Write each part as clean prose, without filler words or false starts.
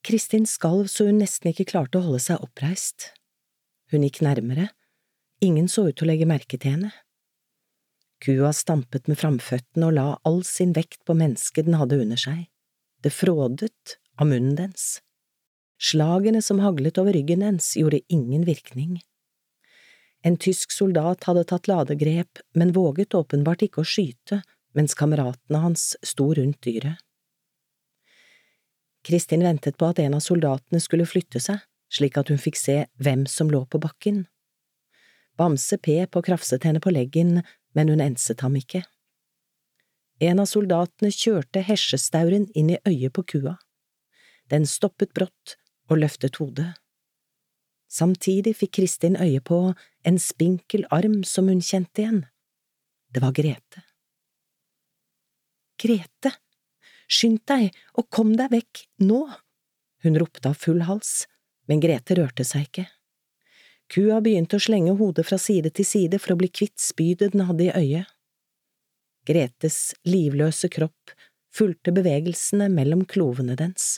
Kristin skalv så hun nesten ikke klarte å holde seg oppreist. Hun gikk nærmere. Ingen så ut til å legge merke til henne. Kua stampet med framføttene og la all sin vekt på mennesket den hadde under seg. Det frådet av munnen dens. Slagene som haglet over ryggen dens gjorde ingen virkning. En tysk soldat hadde tatt ladegrep, men våget åpenbart ikke å skyte, mens kameratene hans sto rundt dyret. Kristin ventet på at en av soldatene skulle flytte seg, slik at hun fikk se hvem som lå på bakken. Bamse pep og krafset henne på leggen, men hun enset ham ikke. En av soldatene kjørte hesjestauren inn i øyet på kua. Den stoppet brått og løftet hodet. Samtidig fikk Kristin øye på en spinkel arm som hun kjente igjen. Det var Grete. Grete, skynd deg og kom deg vekk nå! Hun ropte av full hals, men Grete rørte seg ikke. Kua begynte å slenge hodet fra side til side for å bli kvitt spydet den hadde i øyet. Gretes livløse kropp fulgte bevegelsene mellom klovene dens.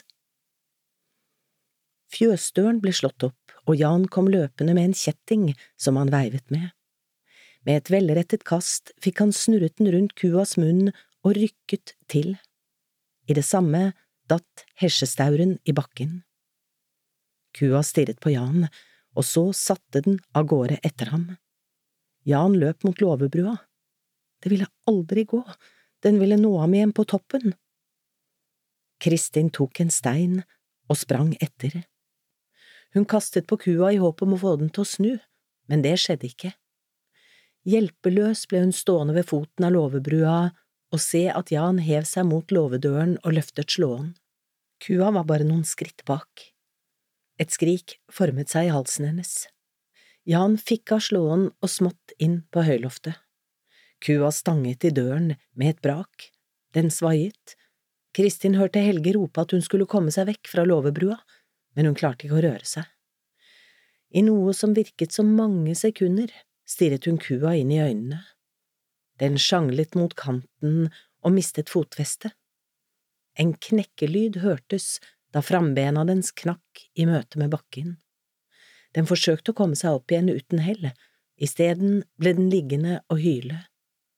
Fjøsdøren ble slått opp, og Jan kom løpende med en kjetting som han veivet med. Med et velrettet kast fikk han snurret den rundt kuas munn og rykket til. I det samme datt hesjestauren i bakken. Kua stirret på Jan, og så satte den av gårde etter ham. Jan løp mot låvebrua. Det ville aldri gå, den ville nå ham igjen på toppen. Kristin tok en stein og sprang etter. Hun kastet på kua i håp om å få den til å snu, men det skjedde ikke. Hjelpeløs ble hun stående ved foten av låvebrua og se at Jan hev seg mot låvedøren og løftet slåen. Kua var bare noen skritt bak. Et skrik formet seg i halsen hennes. Jan fikk av slåen og smått inn på høyloftet. Kua stanget i døren med et brak. Den svaiet. Kristin hørte Helge rope at hun skulle komme seg vekk fra låvebrua, men hun klarte ikke å røre seg. I noe som virket som mange sekunder, stirret hun kua inn i øynene. Den sjanglet mot kanten og mistet fotfestet. En knekkelyd hørtes da frambena dens knakk i møte med bakken. Den forsøkte å komme seg opp igjen uten hell, isteden ble den liggende og hyle.